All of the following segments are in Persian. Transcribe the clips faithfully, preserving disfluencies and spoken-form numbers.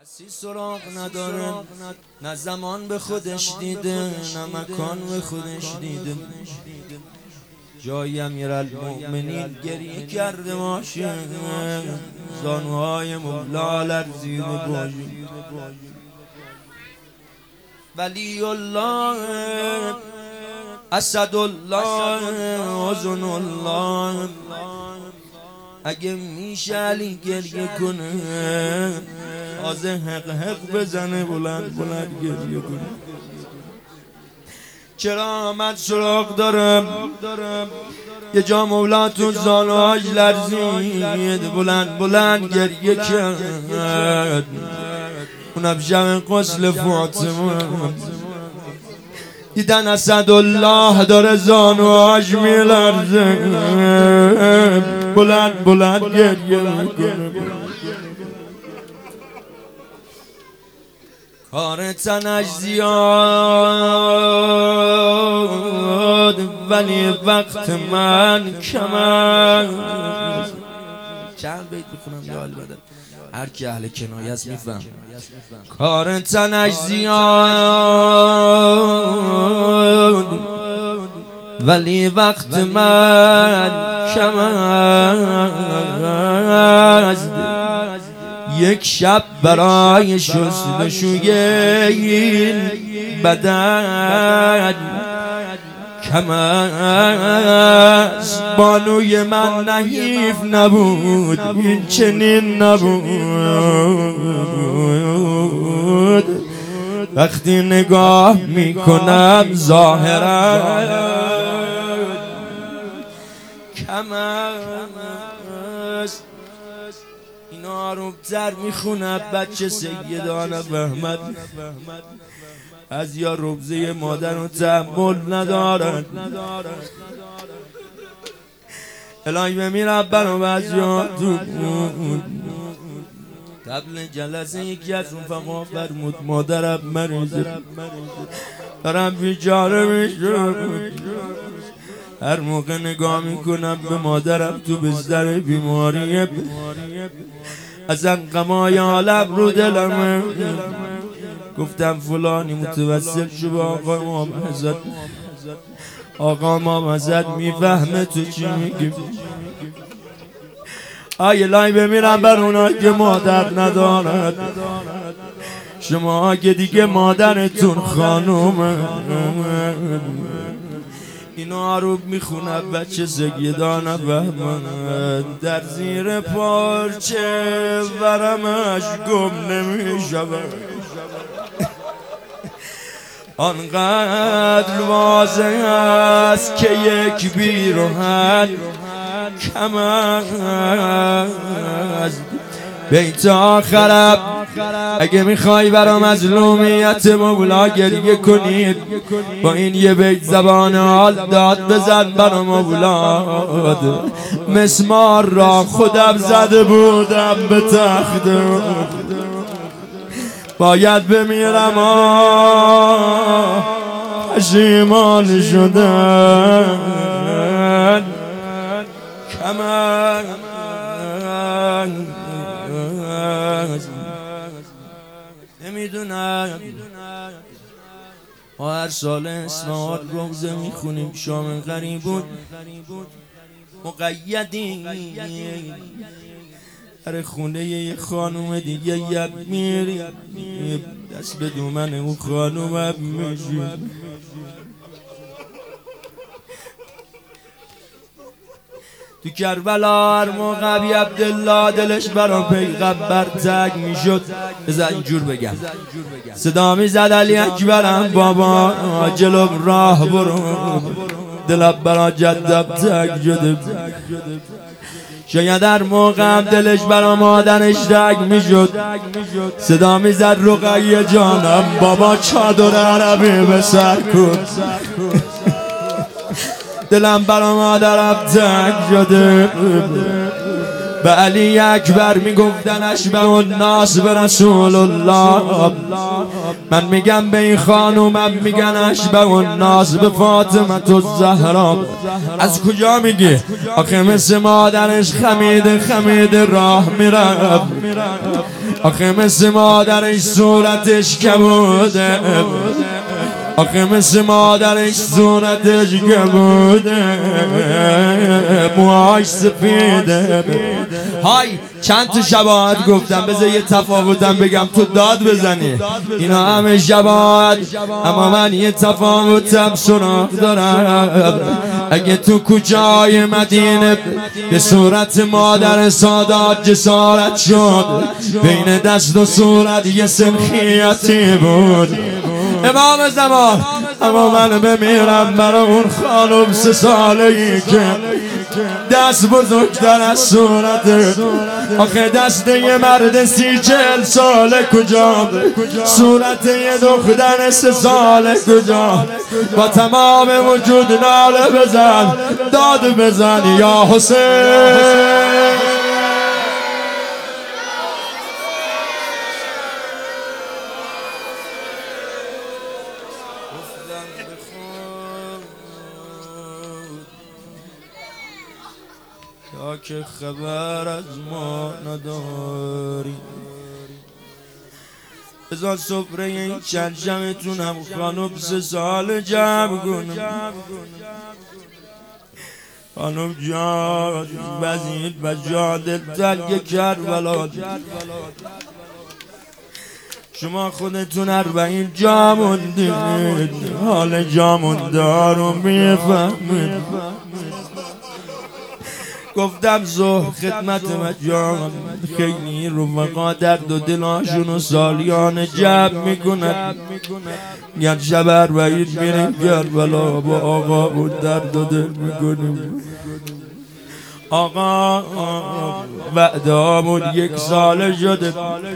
کسی سراغ نداره، نه زمان به خودش دیده نه مکان به خودش دیده. جای امیرالمؤمنین گریه کرده باشه، زانوهای مولا لرزیده باشه. ولی الله، اسد الله، حزن الله، اگه میشه علی گریه کنه، تازه حق حق بزنه، بلند بلند گریه کنه. چرا آمد سراغ دارم یه جا مولا تو زانوهاش لرزید، بلند بلند گریه کرد. اونم شب غسل فاطمه دیدن اسدالله داره زانوهاش میلرزه، بلند بلند گریه میکنه. کار تنش زیاد ولی وقت من کم است. چند بیت بخونم یا البته هر کی اهل کنایه است میفهم. کار تنش زیاد ولی وقت من کم است. یک شب برای شستشوی این بدن کم است. بانوی من نحیف نبود، این چنین نبود. وقتی نگاه میکنم ظاهرا کم است. اینا رو تر میخونه بچه سیدان احمد، از یا ربزه مادر رو تحمل ندارن. الهی بمیرم برام از یادون. قبل جلسه یکی از اون فقا فرمود مادرم مریضه، دارم بیچاره میشم. هر موقع نگاه میکنم به مادرم تو بستر بیماریه، از غمای عالم رو دلمه. گفتم فلانی متوسل شو به آقا امام حضرت، آقا امام حضرت میفهمه تو چی میگی. آیه لای بمیرم بر اونا که مادر ندارد. شما که دیگه مادرتون خانومه. اینا رو میخونه بچه سیدان احمد، در زیر پارچه ورمش گم نمیشود. آنقدر واضح است که یک بیروحن کم است. بیت آخرم اگه میخوای برا مظلومیت مولا گریه کنید، با این یه بیت زبان حال داد بزن برا مولا. مسمار را خودم زده بودم به تخت، باید بمیرم پشیمان شدن کم است. نمیدونم ما هر سال اصفهان روزه میخونیم، شام غریب بود مقیدی در خونه یه خانوم دیگه یک میری، دست به دومن اون خانوم هم میشی. تو کربلا هر موقع ابی عبدالله دلش برا پیغمبر تنگ میشد، بذار اینجور بگم، صدا میزد علی اکبرم بابا جلو راه برو، دلم برا جدم تنگ شده. شاید هر موقع هم دلش برا مادرش تنگ میشد، صدا میزد رقیه جانم بابا چادر عربی به سر کن. دلم برا مادرم تنگ شده. به علی اکبر میگفتن اشبه الناس به رسول الله. من میگم به این خانومم میگن اشبه الناس به فاطمه الزهرا. از کجا میگی؟ آخه مثل مادرش خمید خمید راه میرم، آخه مثل مادرش صورتش کبوده، آخه مثل مادرش صورتش کبوده، موهاش سفیده. های چند تا شباهت گفتم، بذار یه تفاوتم بگم تو داد بزنی. اینا همه شباهت، اما من یه تفاوتم سراغ دارم. اگه تو کوچه های مدینه به صورت مادر سادات جسارت شد، بین دست و صورت یه سنخیتی بود امام زمان. اما من بمیرم برای اون خانم سه ساله‌ای که دست بزرگتر از صورته. آخه دست یه مرد سی چهل ساله کجا، صورت یه دختر سه ساله کجا؟ با تمام وجود ناله بزن، داد بزن یا حسین. یا که خبر از ما نداری، بذار سفره این چند شمتونم خانم سه سال جمع کنم. خانم جان وزید و جادل تلگ کربلا، شما خودتون اربعین جا موندید، حال جا مونده رو میفهمید. گفتم زهر خدمت مجام خیلی رفقا درد و دلاشون و سالیان جب میکنن. یک شب اربعین میریم کربلا با آقا و درد و دل میکنیم. آقا وعدامون یک ساله شده،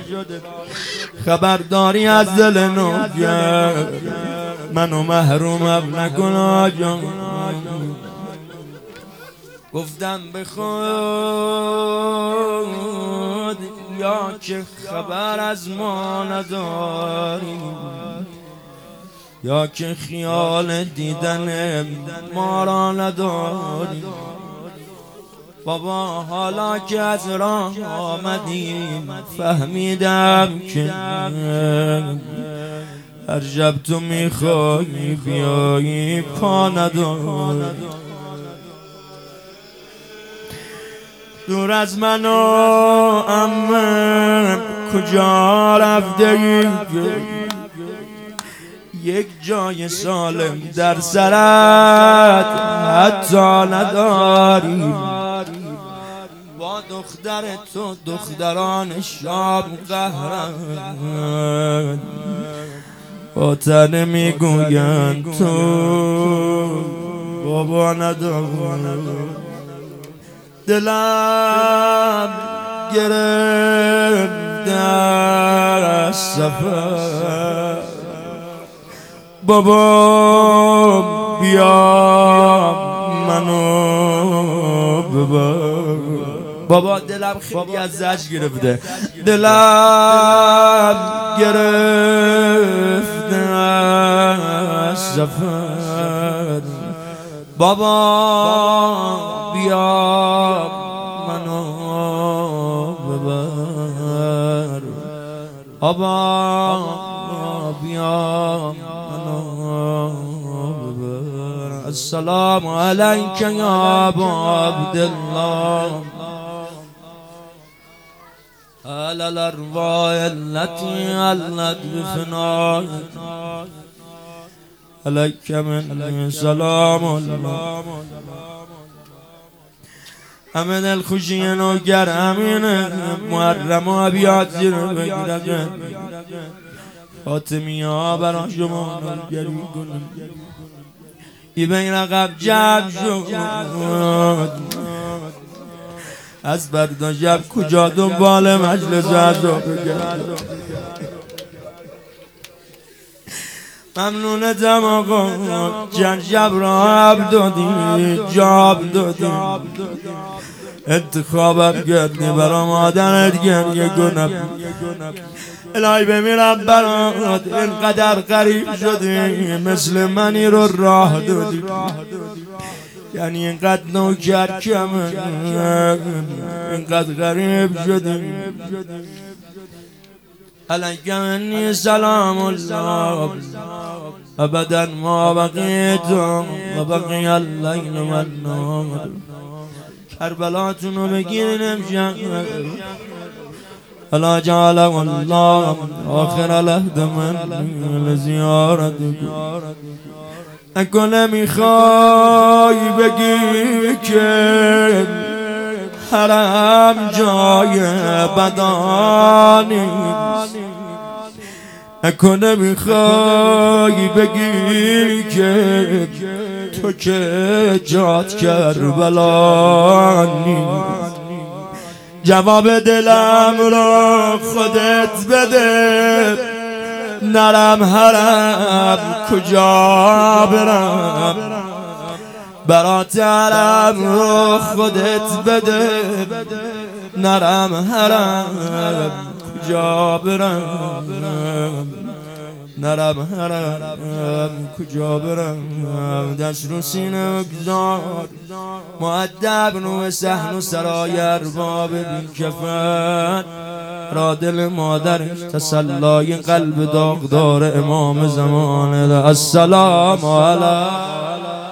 خبرداری از دل نوگر، منو محروم نکن آجان. گفتم به خود یا که خبر از ما نداری، یا که خیال دیدن ما را نداری. بابا حالا که از راه آمدیم فهمیدم که هر شب تو میخوایی بیایی پا نداری. دور از من و عمم کجا رفته ای؟ یک جای سالم در سرت حتی نداری. با دختر تو دختران شام قهرن، با تنه میگوین تو بابا نداری. دلم گرفت در سفر، بابا بیا منو ببر. بابا دلم خیلی از زج گرفته، دلم گرفت از سفر، بابا بیا منو ببر. بابا بیا منو ببر. السلام علیک یا ابا عبدالله، على الارواح التي علت بفنائك، عليك من سلام الله. همه دل خوشی نوگر امین محرم و بیاد زیر بگیرد. فاطمی ها برا شما نوگری کنم. ای بین رقب جب شد، از بردا شب کجا دنبال مجلس عزا بگرد. ممنونتم آقا چند شب را عب دادی، جاب دادی. انتخابم کردی برا مادرت گریه کنم. الهی بمیرم برات اینقدر غریب شدی، مثل منی رو راه دادی، یعنی اینقدر نوکر کمه، اینقدر غریب شدی. علیک منی سلام الله ابدا ما بقیت و بقی اللیل و النهار. کربلاتونو بگیرین امشب، الا جعل الله آخر العهد من لزیارتکم. اگه نمیخوای بگی که حرم جای بدانی، اگه نمیخوای بگی که تو که جات کربلانی، جواب دلم را خودت بده، نرم حرم کجا برم، برات حرم را خودت بده، نرم حرم کجا برم، نرم حرم کجا برم. دست رو سینه بگذار مؤدب نو صحن و سرای ارباب بی کفن را دل مادرش تسلای قلب داغدار امام زمانه. السلام علیکم.